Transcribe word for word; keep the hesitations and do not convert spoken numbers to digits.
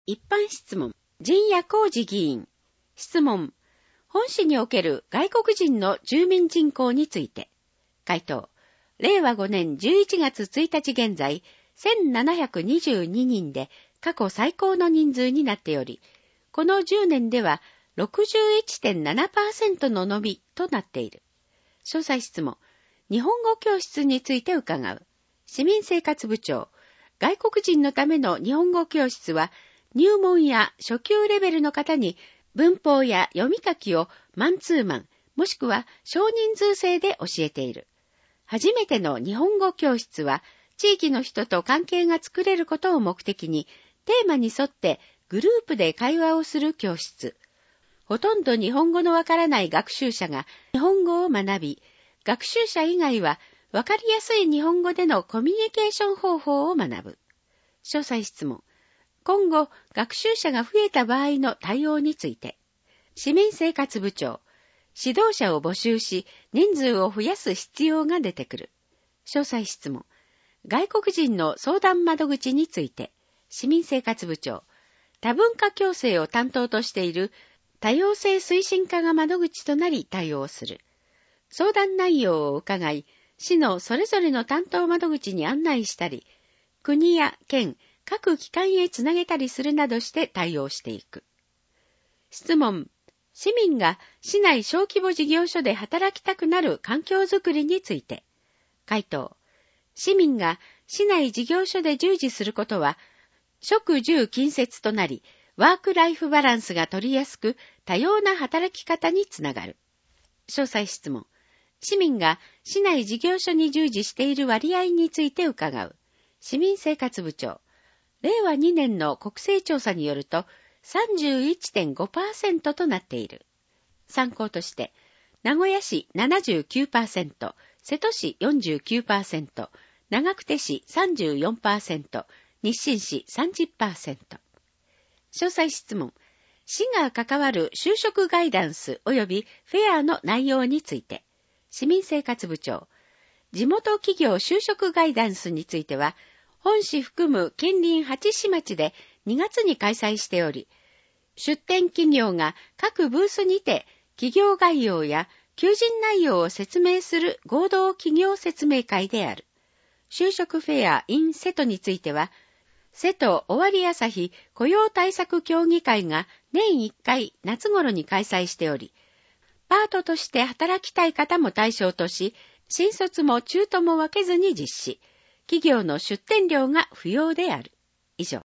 一般質問。陣谷浩二議員。質問。本市における外国人の住民人口について。回答。れいわごねんじゅういちがつついたち現在、せんななひゃくにじゅうににんで過去最高の人数になっており、このじゅうねんでは ろくじゅういってんななパーセント の伸びとなっている。詳細質問。日本語教室について伺う。市民生活部長。外国人のための日本語教室は、入門や初級レベルの方に文法や読み書きをマンツーマン、もしくは少人数制で教えている。初めての日本語教室は、地域の人と関係が作れることを目的に、テーマに沿ってグループで会話をする教室。ほとんど日本語のわからない学習者が日本語を学び、学習者以外はわかりやすい日本語でのコミュニケーション方法を学ぶ。詳細質問。今後、学習者が増えた場合の対応について。市民生活部長。指導者を募集し、人数を増やす必要が出てくる。詳細質問。外国人の相談窓口について。市民生活部長。多文化共生を担当としている多様性推進課が窓口となり対応する。相談内容を伺い、市のそれぞれの担当窓口に案内したり、国や県、各機関へつなげたりするなどして対応していく。質問。市民が市内小規模事業所で働きたくなる環境づくりについて。回答。市民が市内事業所で従事することは、職住近接となり、ワークライフバランスが取りやすく、多様な働き方につながる。詳細質問。市民が市内事業所に従事している割合について伺う。市民生活部長。れいわにねんの国勢調査によると さんじゅういってんごパーセント となっている。参考として、名古屋市 ななじゅうきゅうパーセント、瀬戸市 よんじゅうきゅうパーセント、長久手市 さんじゅうよんパーセント、日清市 さんじゅっパーセント。詳細質問。市が関わる就職ガイダンス及びフェアの内容について。市民生活部長。地元企業就職ガイダンスについては、本市含む近隣はちし町でにがつに開催しており、出展企業が各ブースにて企業概要や求人内容を説明する合同企業説明会である。就職フェア in 瀬戸については、瀬戸尾張朝日雇用対策協議会が年いっかい夏頃に開催しており、パートとして働きたい方も対象とし、新卒も中途も分けずに実施。企業の出展料が不要である。以上。